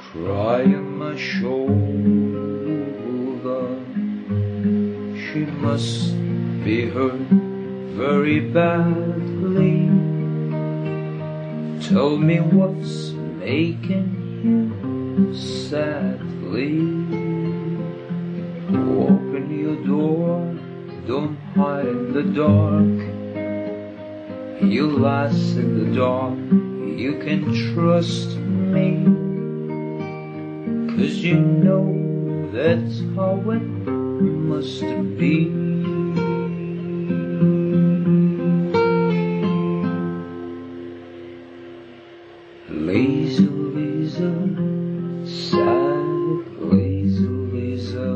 cry on my shoulder. She must be hurt very badly. Tell me what's making you sadly. Open your door, don't hide in the dark. You last in the dark, you can trust me, 'cause you know that's how it must be. Lazy Lisa, sad Lazy Lisa.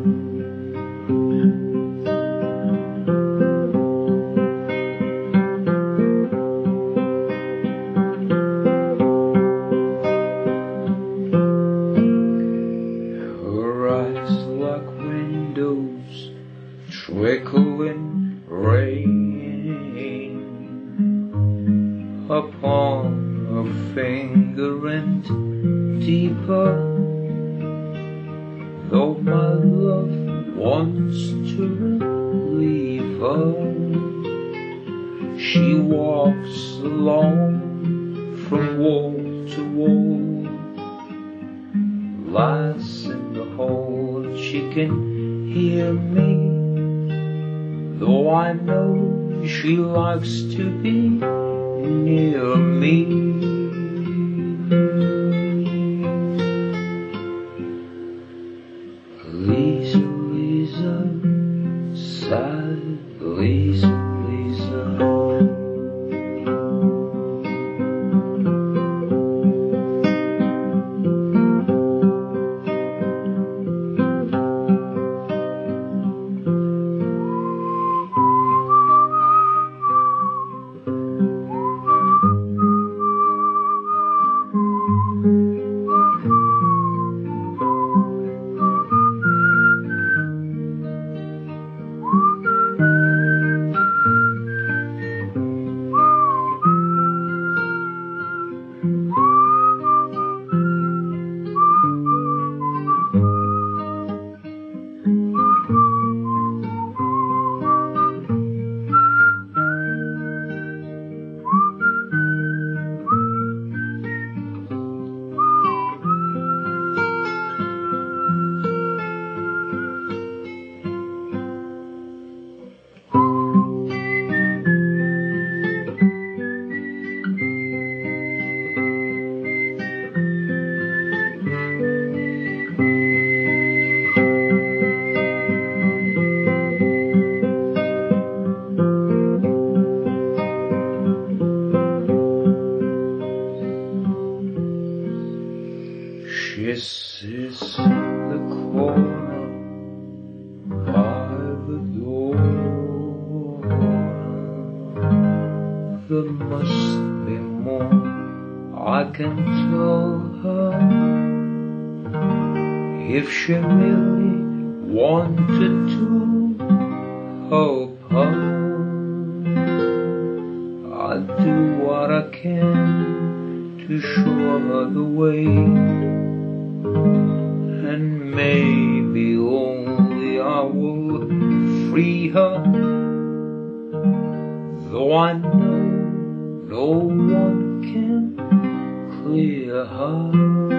Her eyes like windows, trickling rain upon her finger and deeper. Though my love wants to relieve her, she walks alone from wall to wall. Lies in the hole, she can hear me, though I know she likes to be near me. Lisa, Lisa, sad Lisa, Lisa. She sits in the corner by the door. There must be more I can tell her, if she really wanted to help her. I'd do what I can to show her the way, and maybe only I will free her, though I know no one can clear her.